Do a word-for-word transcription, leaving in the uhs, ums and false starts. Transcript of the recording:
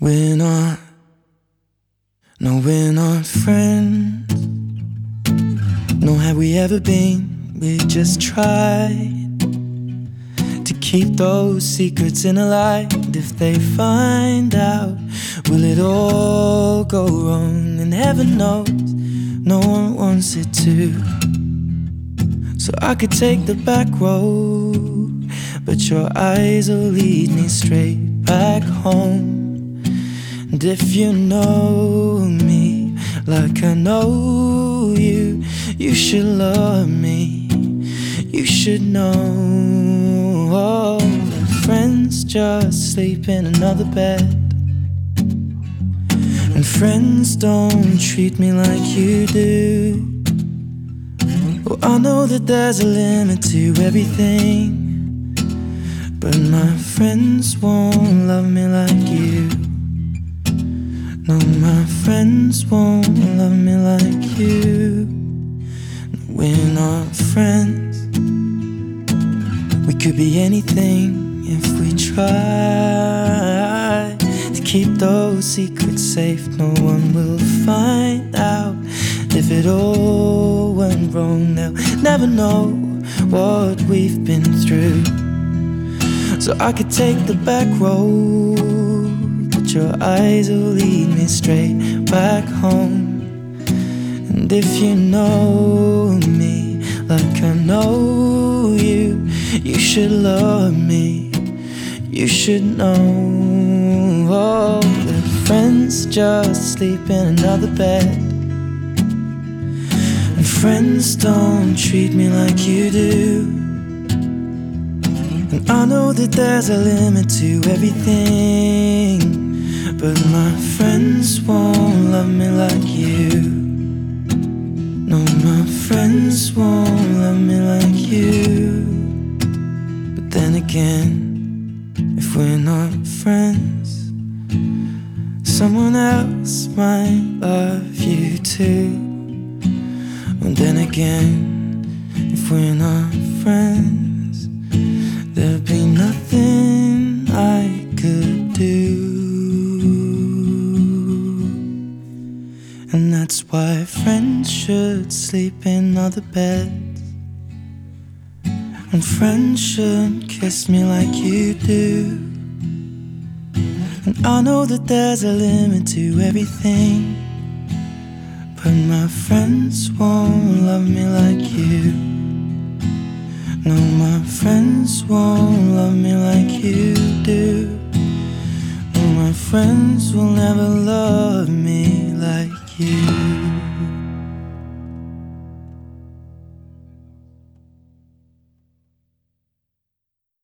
We're not, no, we're not friends. Nor have we ever been. We just tried to keep those secrets in a light. If they find out, will it all go wrong? And heaven knows, no one wants it to. So I could take the back road, but your eyes will lead me straight back home. And if you know me like I know you, you should love me, you should know. Oh, friends just sleep in another bed, and friends don't treat me like you do. Oh, I know that there's a limit to everything, but my friends won't love me like you. No, my friends won't love me like you. We're not friends. We could be anything if we try to keep those secrets safe. No one will find out. If it all went wrong, they'll never know what we've been through. So I could take the back road, but your eyes will lead me straight back home. And if you know me like I know you, you should love me, you should know. Oh, that friends just sleep in another bed, and friends don't treat me like you do. And I know that there's a limit to everything, but my friends won't love me like you. No, my friends won't love me like you. But then again, if we're not friends, someone else might love you too. And then again, if we're not friends, there'd be nothing I could do. And that's why friends should sleep in other beds, and friends shouldn't kiss me like you do. And I know that there's a limit to everything, but my friends won't love me like you. No, my friends won't love me like you do. No, my friends will never love me like you.